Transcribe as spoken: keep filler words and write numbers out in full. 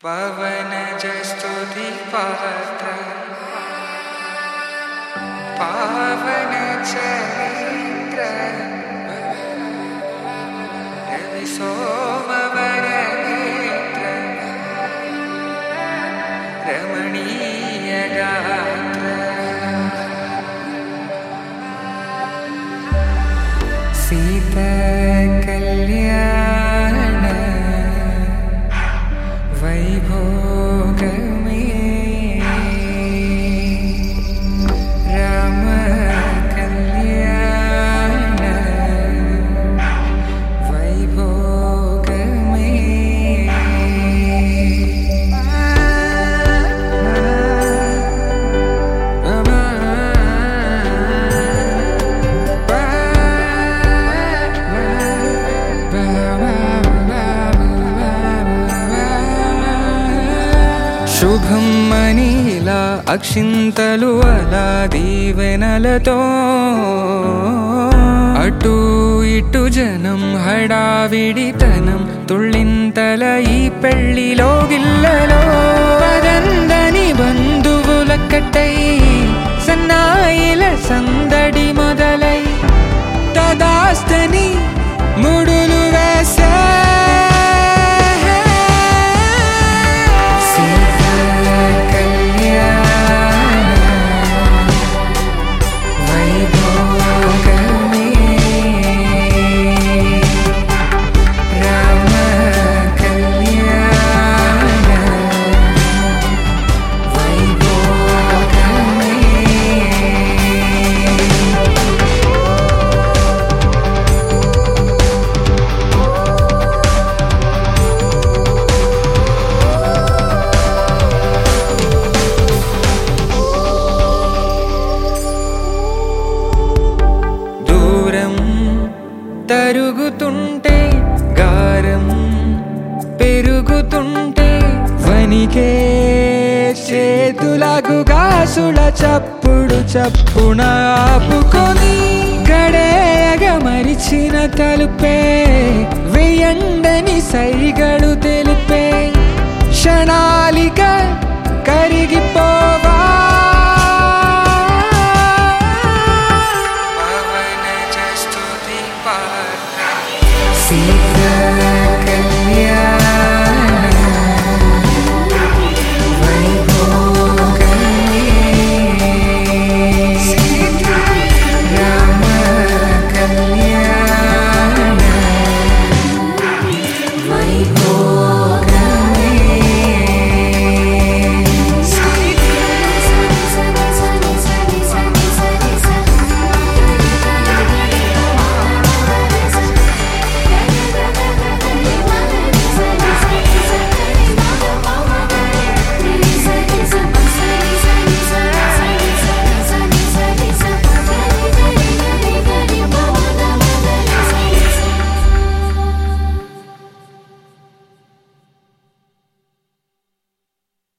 పవనజ స్తుతి పాత్ర పావన చరిత్ర రవి సోమవర నేత్ర రమణీయ గాత్ర సీత కళ్యాణ వైభోగమే రామ కళ్యాణ వైభోగమే శుభం మనీలా అక్షింతలు అలా దీవెనలతో అటు ఇటు జనం హడావిడితనం తుళ్ళింతల ఈ పెళ్లిలో గిల్లలో పదందని బంధువుల కట్టై సన్నాయిల సందడి మొదలై తదాస్తని ముడులు వేసే తరుగుతుంటే గారం పెరుగుతుంటే వనికే చేతులకు గాసుల చప్పుడు చప్పున ఆపుకొని గడేయగ మరిచిన తలుపే వెయ్యండని సైగడు తెలిపే క్షణా